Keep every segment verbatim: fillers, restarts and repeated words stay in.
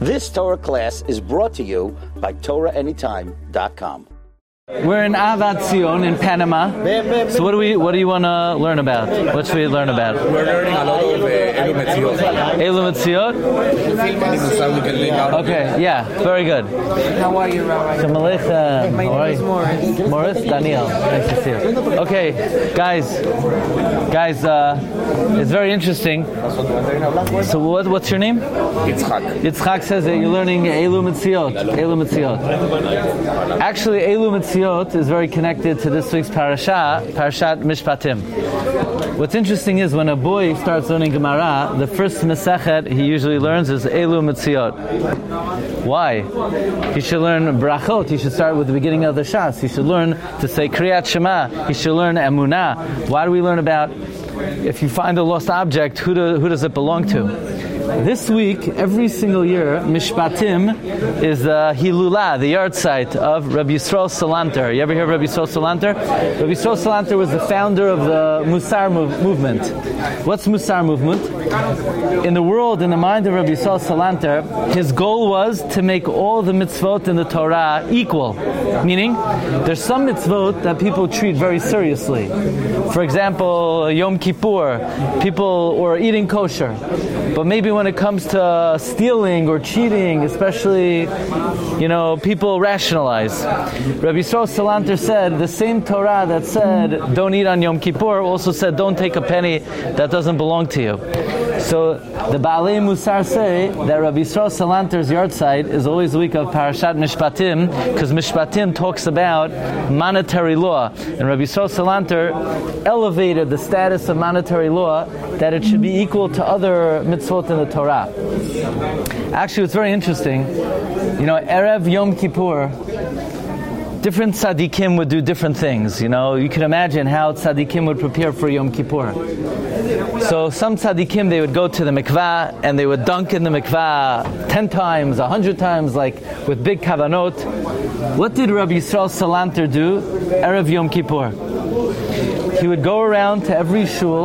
This Torah class is brought to you by Torah Anytime dot com. We're in Ahavat Zion in Panama. So what do we? What do you want to learn about? What should we learn about? We're learning a lot of uh, Elu Metziot. Elu Metziot? Okay, yeah, very good. How are you, Rabbi? Shalom Aleichem. My How are name is you? Morris. Morris? Daniel. Nice to see you. Okay, guys, guys, uh, it's very interesting. So what, what's your name? Yitzchak. Yitzchak says that you're learning Elu Metziot. Elu Metziot. Actually, Elu Metziot is very connected to this week's parasha, Parashat Mishpatim. What's interesting is when a boy starts learning Gemara, the first Masechet he usually learns is Elu Metziot. Why? He should learn Brachot. He should start with the beginning of the Shas. He should learn to say Kriyat Shema. He should learn Emunah. Why do we learn about if you find a lost object, who, do, who does it belong to? This week, every single year, Mishpatim is the Hilulah, the yard site of Rabbi Yisrael Salanter. You ever hear of Rabbi Yisrael Salanter? Rabbi Yisrael Salanter was the founder of the Musar mov- movement. What's Musar movement? In the world, in the mind of Rabbi Yisrael Salanter, his goal was to make all the mitzvot in the Torah equal. Meaning, there's some mitzvot that people treat very seriously. For example, Yom Kippur, people, or eating kosher. But maybe when it comes to stealing or cheating, especially, you know, people rationalize. Rabbi Yisrael Salanter said the same Torah that said don't eat on Yom Kippur also said don't take a penny that doesn't belong to you. So the Baalei Musar say that Rabbi Yisrael Salanter's yard site is always the week of Parashat Mishpatim, because Mishpatim talks about monetary law. And Rabbi Yisrael Salanter elevated the status of monetary law that it should be equal to other mitzvot in the Torah. Actually, it's very interesting. You know, Erev Yom Kippur, different tzaddikim would do different things. You know, you can imagine how tzaddikim would prepare for Yom Kippur. So some tzaddikim, they would go to the mikvah and they would dunk in the mikvah ten times, a hundred times, like with big kavanot. What did Rabbi Yisrael Salanter do Erev Yom Kippur? He would go around to every shul.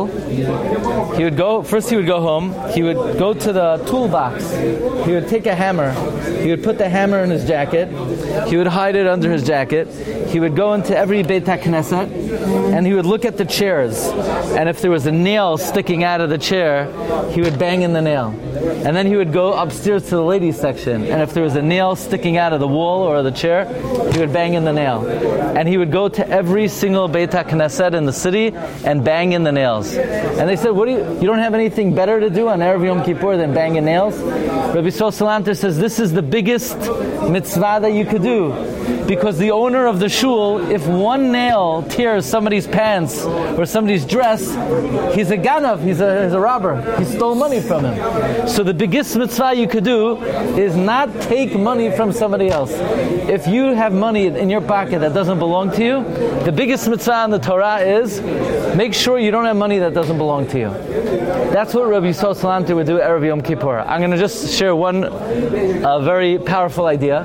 He would go, first he would go home. He would go to the toolbox. He would take a hammer. He would put the hammer in his jacket. He would hide it under his jacket. He would go into every Beit HaKnesset and he would look at the chairs. And if there was a nail sticking out of the chair, he would bang in the nail. And then he would go upstairs to the ladies section. And if there was a nail sticking out of the wall or the chair, he would bang in the nail. And he would go to every single Beit HaKnesset in the city and bang in the nails. And they said, "What do you? You don't have anything better to do on Erev Yom Kippur than bang in nails?" Rabbi Yisrael Salanter says this is the biggest mitzvah that you could do, because the owner of the shul, if one nail tears somebody's pants or somebody's dress, he's a ganav, he's a, he's a robber. He stole money from him. So the biggest mitzvah you could do is not take money from somebody else. If you have money in your pocket that doesn't belong to you, the biggest mitzvah in the Torah is make sure you don't have money that doesn't belong to you. That's what Rabbi Yisrael Salanter would do Erev Yom Kippur. I'm going to just share one uh, very powerful idea.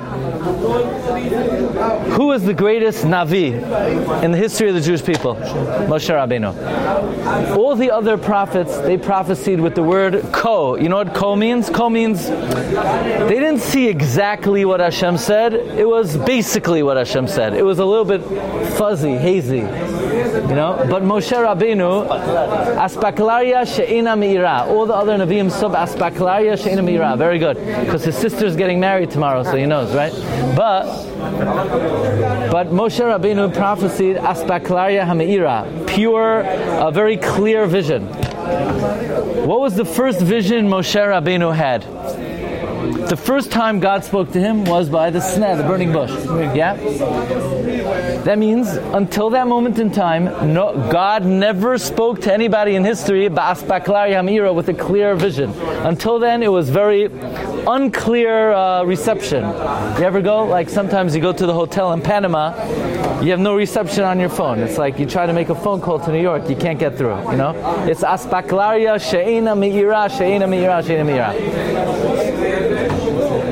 Who is the greatest Navi in the history of the Jewish people? Moshe Rabbeinu. All the other prophets, they prophesied with the word ko. You know what ko means? Ko means they didn't see exactly what Hashem said. It was basically what Hashem said. It was a little bit fuzzy, hazy. You know, but Moshe Rabbeinu, aspaklaria she'ina meira. All the other Nevi'im sub aspaklaria she'ina meira. Very good, because his sister's getting married tomorrow, so he knows, right? But but Moshe Rabbeinu prophesied aspaklaria ha'meira, pure, a very clear vision. What was the first vision Moshe Rabbeinu had? The first time God spoke to him was by the sneh, the burning bush. Yeah? That means, until that moment in time, no, God never spoke to anybody in history ba'aspaklari hamira with a clear vision. Until then, it was very unclear uh, reception. You ever go? Like sometimes you go to the hotel in Panama, you have no reception on your phone. It's like you try to make a phone call to New York, you can't get through. You know, it's aspaklaria she'ena meira, she'ena meira, she'ena meira. And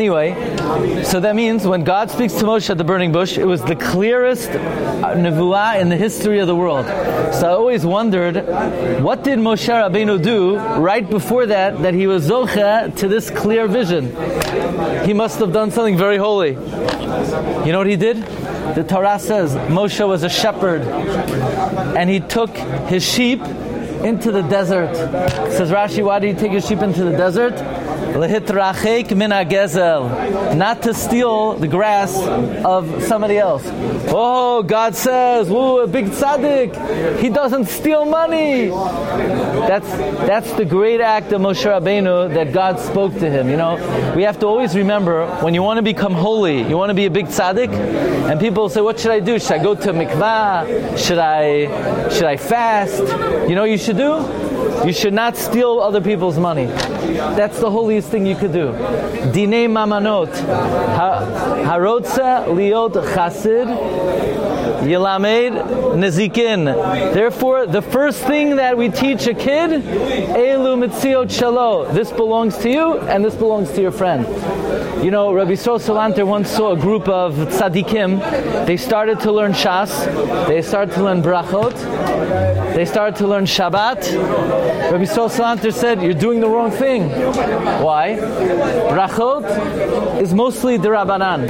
Anyway, so that means when God speaks to Moshe at the burning bush, it was the clearest nevuah in the history of the world. So I always wondered, what did Moshe Rabbeinu do right before that, that he was zocheh to this clear vision? He must have done something very holy. You know what he did? The Torah says Moshe was a shepherd, and he took his sheep into the desert. Says Rashi, why did he take his sheep into the desert? Lehitrachek min hagezel, not to steal the grass of somebody else. Oh, God says, whoa, a big tzaddik, he doesn't steal money. That's that's the great act of Moshe Rabbeinu that God spoke to him. You know, we have to always remember, when you want to become holy, you want to be a big tzaddik, and people say, what should I do? Should I go to mikvah? Should I should I fast? You know what you should do? You should not steal other people's money. That's the holiest thing you could do. Dinei mamanot. Harotza liot chasid yilamed nezikin. Therefore, the first thing that we teach a kid, elu mitziot shalo. This belongs to you, and this belongs to your friend. You know, Rabbi Yisrael Salanter once saw a group of tzaddikim. They started to learn Shas. They started to learn brachot. They started to learn Shabbat. Rabbi Yisrael Salanter said, you're doing the wrong thing. Why? Brachot is mostly D'Rabbanan.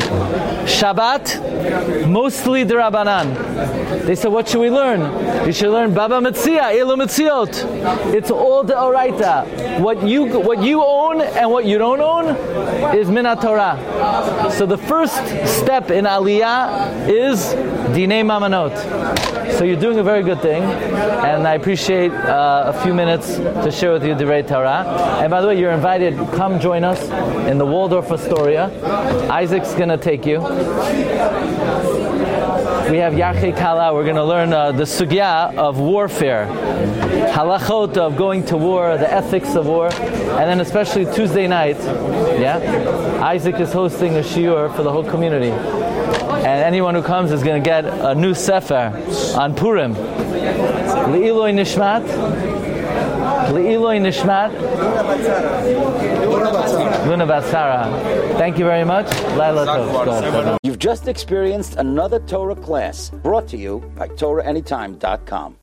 Shabbat, mostly D'Rabbanan. They said, what should we learn? You should learn Baba Metzia, Elu Metziot. It's all D'Oraita. What you what you own and what you don't own is Minat Torah. So the first step in Aliyah is Dinei Mamanot. So you're doing a very good thing, and I appreciate uh, a few minutes to share with you Divrei Torah. And by the way, you're invited, come join us in the Waldorf Astoria. Isaac's going to take you. We have Yarchei Kala. We're going to learn uh, the sugya of warfare, halachot of going to war, the ethics of war, and then especially Tuesday night, yeah, Isaac is hosting a shiur for the whole community, and anyone who comes is going to get a new sefer on Purim. Le'iloi nishmat, le'iloi nishmat, Luna Batsara. Thank you very much. Laila Tov. You've just experienced another Torah class brought to you by Torah Anytime dot com.